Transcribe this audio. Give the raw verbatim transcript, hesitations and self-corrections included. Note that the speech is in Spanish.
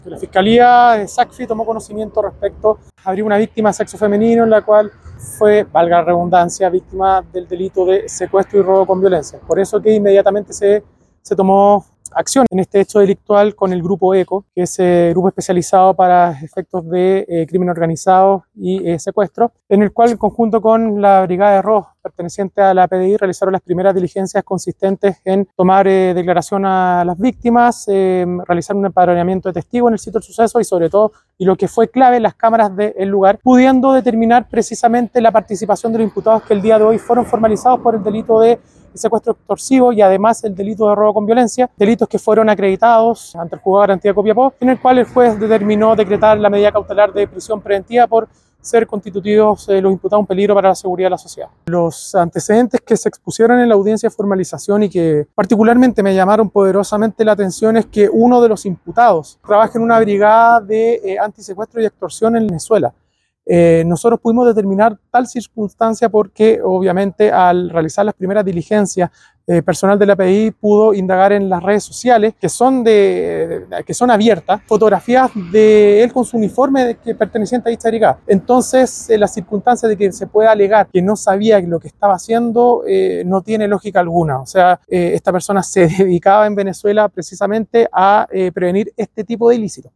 La Fiscalía de SACFI tomó conocimiento respecto a abrir una víctima de sexo femenino en la cual fue, valga la redundancia, víctima del delito de secuestro y robo con violencia. Por eso que inmediatamente se, se tomó acción en este hecho delictual con el Grupo ECO, que es el grupo especializado para efectos de eh, crimen organizado y eh, secuestro, en el cual en conjunto con la Brigada de Rojo perteneciente a la P D I realizaron las primeras diligencias consistentes en tomar eh, declaración a las víctimas, eh, realizar un empadronamiento de testigos en el sitio del suceso y sobre todo, y lo que fue clave, las cámaras del lugar, pudiendo determinar precisamente la participación de los imputados que el día de hoy fueron formalizados por el delito de secuestro extorsivo y además el delito de robo con violencia, delitos que fueron acreditados ante el juzgado de garantía de Copiapó, en el cual el juez determinó decretar la medida cautelar de prisión preventiva por ser constitutivos eh, los imputados un peligro para la seguridad de la sociedad. Los antecedentes que se expusieron en la audiencia de formalización y que particularmente me llamaron poderosamente la atención es que uno de los imputados trabaja en una brigada de eh, antisecuestro y extorsión en Venezuela. Eh, nosotros pudimos determinar tal circunstancia porque obviamente al realizar las primeras diligencias eh, personal de la P D I pudo indagar en las redes sociales que son, de, de, que son abiertas fotografías de él con su uniforme de, que perteneciente a dicha brigada. Entonces eh, la circunstancia de que se pueda alegar que no sabía lo que estaba haciendo eh, no tiene lógica alguna. O sea, eh, esta persona se dedicaba en Venezuela precisamente a eh, prevenir este tipo de ilícitos.